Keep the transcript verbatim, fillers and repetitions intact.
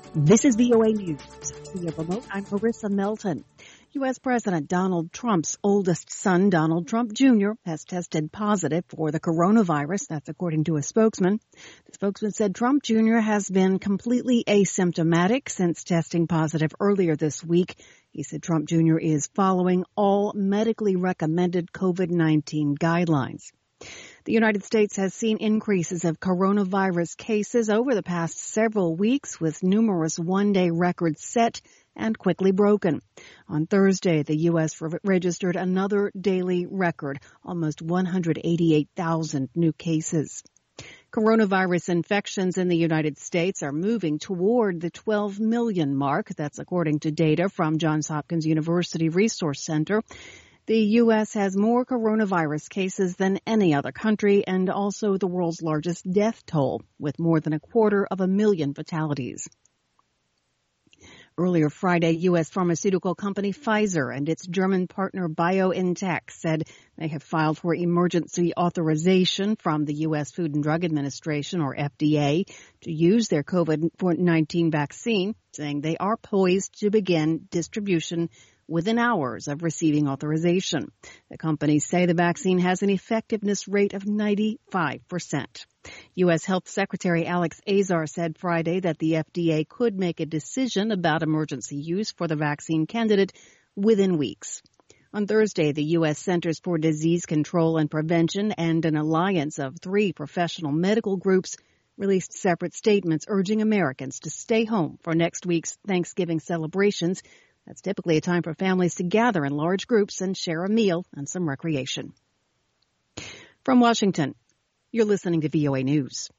This is V O A News. Via remote, I'm Marissa Melton. U S. President Donald Trump's oldest son, Donald Trump Junior, has tested positive for the coronavirus. That's according to a spokesman. The spokesman said Trump Junior has been completely asymptomatic since testing positive earlier this week. He said Trump Junior is following all medically recommended COVID nineteen guidelines. The United States has seen increases of coronavirus cases over the past several weeks, with numerous one-day records set and quickly broken. On Thursday, the U S re- registered another daily record, almost one hundred eighty-eight thousand new cases. Coronavirus infections in the United States are moving toward the twelve million mark. That's according to data from Johns Hopkins University Resource Center. The U S has more coronavirus cases than any other country and also the world's largest death toll, with more than a quarter of a million fatalities. Earlier Friday, U S pharmaceutical company Pfizer and its German partner BioNTech said they have filed for emergency authorization from the U S. Food and Drug Administration, or F D A, to use their COVID nineteen vaccine, saying they are poised to begin distribution within hours of receiving authorization. The companies say the vaccine has an effectiveness rate of ninety-five percent. U S. Health Secretary Alex Azar said Friday that the F D A could make a decision about emergency use for the vaccine candidate within weeks. On Thursday, the U S. Centers for Disease Control and Prevention and an alliance of three professional medical groups released separate statements urging Americans to stay home for next week's Thanksgiving celebrations. That's typically a time for families to gather in large groups and share a meal and some recreation. From Washington, you're listening to V O A News.